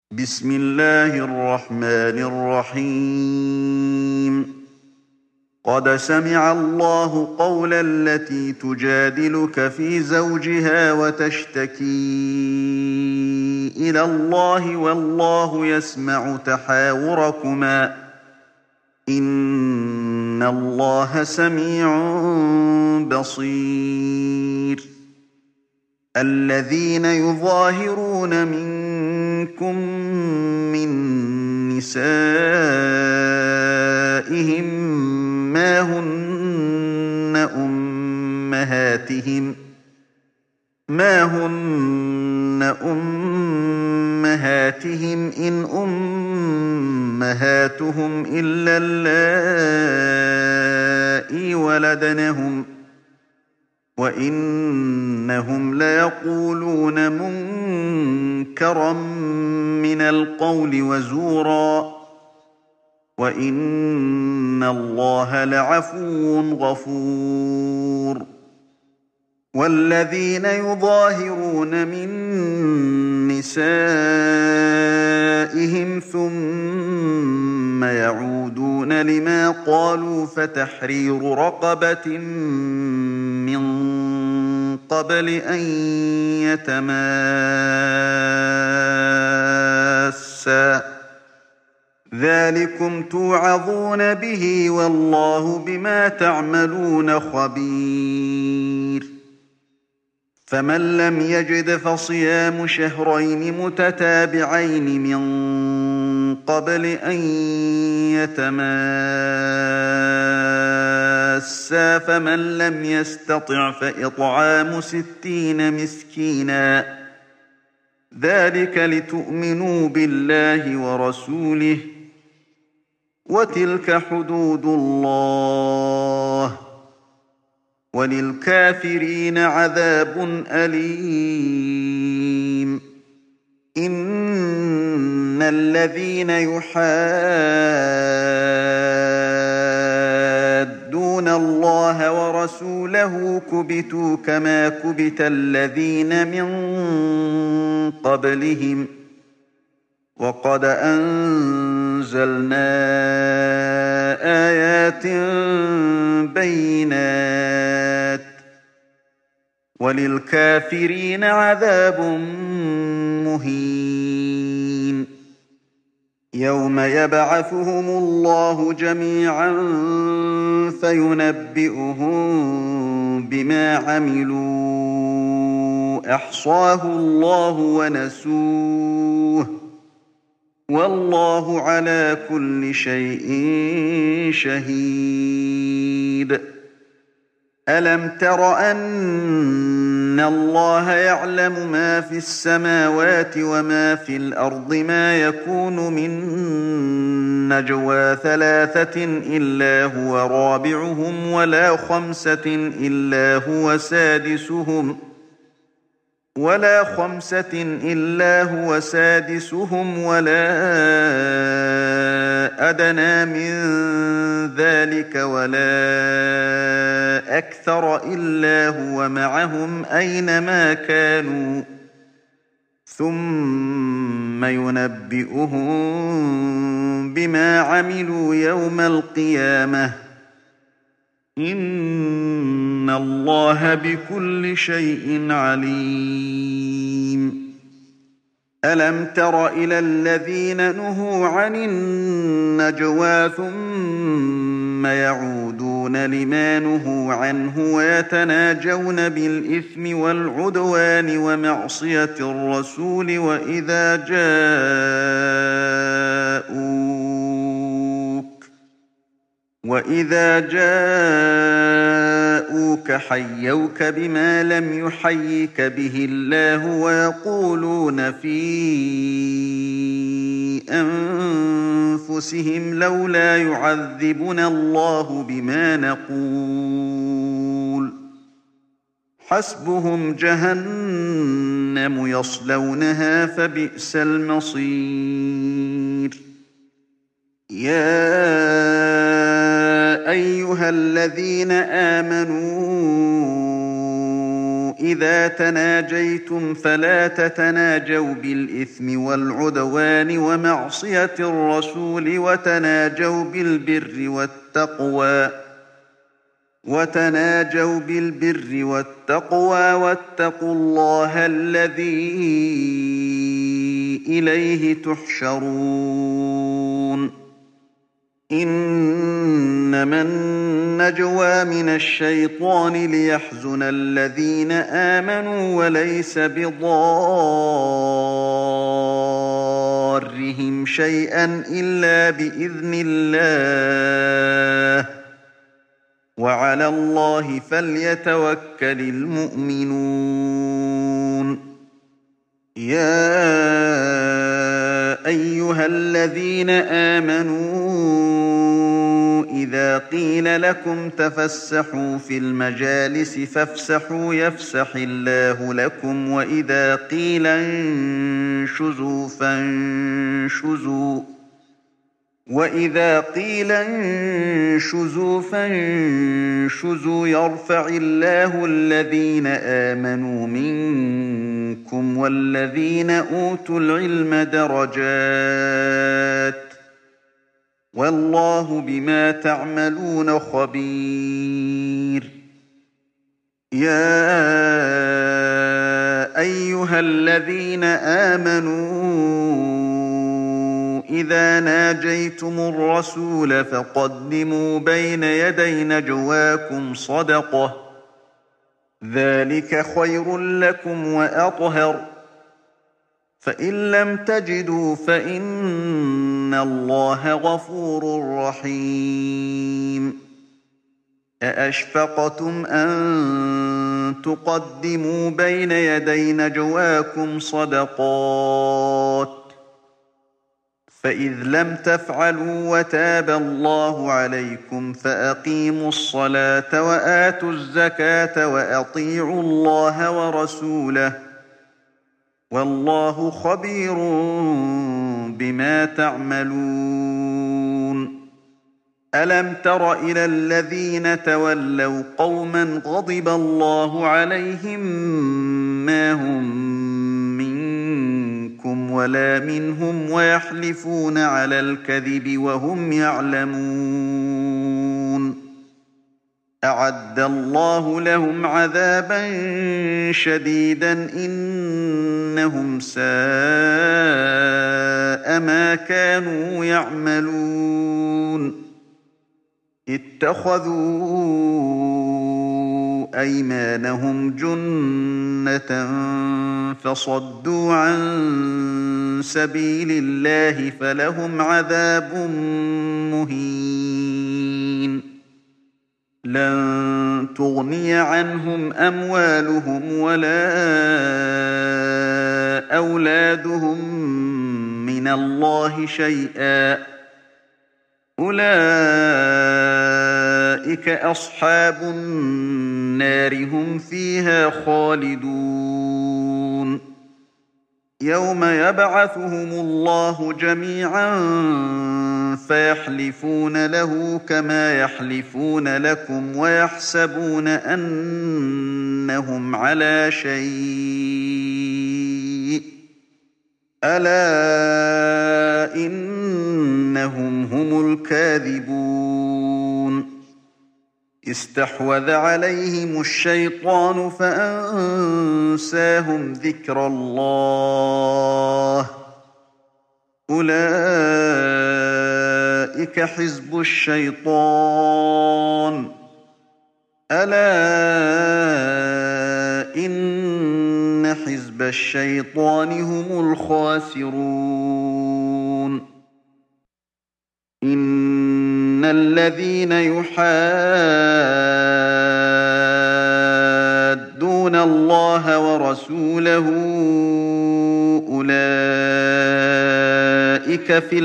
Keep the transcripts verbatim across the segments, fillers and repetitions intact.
بسم الله الرحمن الرحيم قد سمع الله قول التي تجادلك في زوجها وتشتكي إلى الله والله يسمع تحاوركما إن الله سميع بصير الذين يظاهرون منكم من نسائهم ما هن أمهاتهم ما هن أمهاتهم إن أمهاتهم إلا اللائي ولدنهم وإنهم ليقولون منكرا من القول وزورا وإن الله لعفو غفور والذين يظاهرون من نسائهم ثم يعودون لما قالوا فتحرير رقبة من قبل أن يتماسا ذلكم توعظون به والله بما تعملون خبير فمن لم يجد فصيام شهرين متتابعين من قبل أن يتماسا فمن لم يستطع فإطعام ستين مسكينا ذلك لتؤمنوا بالله ورسوله وتلك حدود الله وللكافرين عذاب أليم إن الذين يحادون الله ورسوله كبتوا كما كبت الذين من قبلهم وقد أنزلنا آيات بينات وللكافرين عذاب مهين يوم يبعثهم الله جميعا فينبئهم بما عملوا أحصاه الله ونسوه والله على كل شيء شهيد ألم تر أن الله يعلم ما في السماوات وما في الأرض ما يكون من نجوى ثلاثة إلا هو رابعهم ولا خمسة إلا هو سادسهم ولا خمسة إلا هو سادسهم ولا أدنى من ذلك ولا أكثر إلا هو معهم أينما كانوا ثم ينبئهم بما عملوا يوم القيامة إن الله بكل شيء عليم ألم تر إلى الذين نهوا عن النجوى ثم يعودون لما نهوا عنه ويتناجون بالإثم والعدوان ومعصية الرسول وإذا جاءوك وإذا جاءوك حيوك بما لم يحيك به الله ويقولون في أنفسهم لولا يعذبنا الله بما نقول حسبهم جهنم يصلونها فبئس المصير يا أيها الذين آمنوا إذا تناجيتم فلا تتناجوا بالإثم والعدوان ومعصية الرسول وتناجوا بالبر والتقوى وتناجوا بالبر والتقوى واتقوا الله الذي إليه تحشرون إنما النجوى من الشيطان ليحزن الذين آمنوا وليس بضارهم شيئا إلا بإذن الله وعلى الله فليتوكل المؤمنون يا أيها الذين آمنوا إذا قيل لكم تفسحوا في المجالس فافسحوا يفسح الله لكم وإذا قيل انشزوا فانشزوا وإذا قيل انشزوا فانشزوا يرفع الله الذين آمنوا منكم والذين أوتوا العلم درجات والله بما تعملون خبير يا أيها الذين آمنوا إذا ناجيتم الرسول فقدموا بين يدي نجواكم صدقة ذلك خير لكم وأطهر فإن لم تجدوا فإن الله غفور رحيم أأشفقتم أن تقدموا بين يدي نجواكم صدقات فإذ لم تفعلوا وتاب الله عليكم فأقيموا الصلاة وآتوا الزكاة وأطيعوا الله ورسوله والله خبير بما تعملون ألم تر إلى الذين تولوا قوما غضب الله عليهم ما هم منكم ولا منهم ويحلفون على الكذب وهم يعلمون أعد الله لهم عذابا شديدا إنهم ساء ما كانوا يعملون اتخذوا أيمانهم جنة فصدوا عن سبيل الله فلهم عذاب مهين لن تغني عنهم أموالهم ولا أولادهم من الله شيئا أولئك أصحاب النار هم فيها خالدون يوم يبعثهم الله جميعا فيحلفون له كما يحلفون لكم ويحسبون أنهم على شيء ألا إنهم هم الكاذبون استحوذ عليهم الشيطان فأنساهم ذكر الله أولئك حزب الشيطان ألا إن حزب الشيطان هم الخاسرون إن الذين يحادون الله ورسوله أولئك في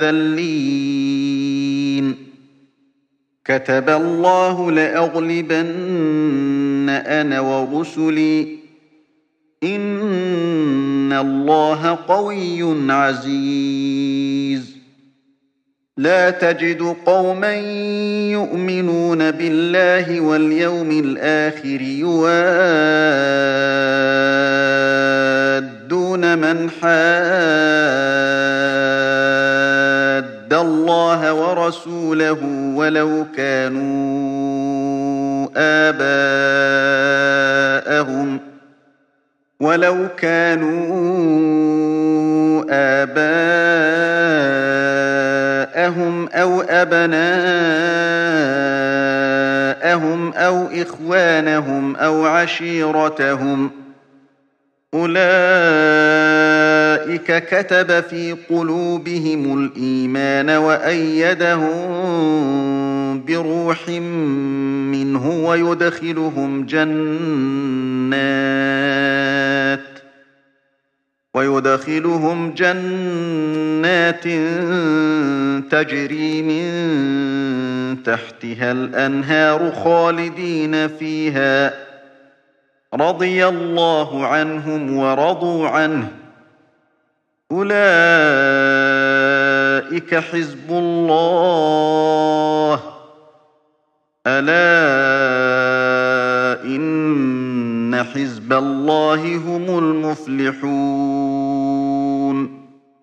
الأذلين كتب الله لأغلبن أنا ورسلي إن الله قوي عزيز لا تجد قوما يؤمنون بالله واليوم الآخر يوادون من حاد الله ورسوله ولو كانوا آباءهم ولو كانوا آباءهم أو أبناءهم أو إخوانهم أو عشيرتهم أولئك كتب في قلوبهم الإيمان وأيدهم بروح منه ويدخلهم جنات ويدخلهم جنات تجري من تحتها الأنهار خالدين فيها رضي الله عنهم ورضوا عنه أولئك حزب الله ألا إن حزب الله هم المفلحون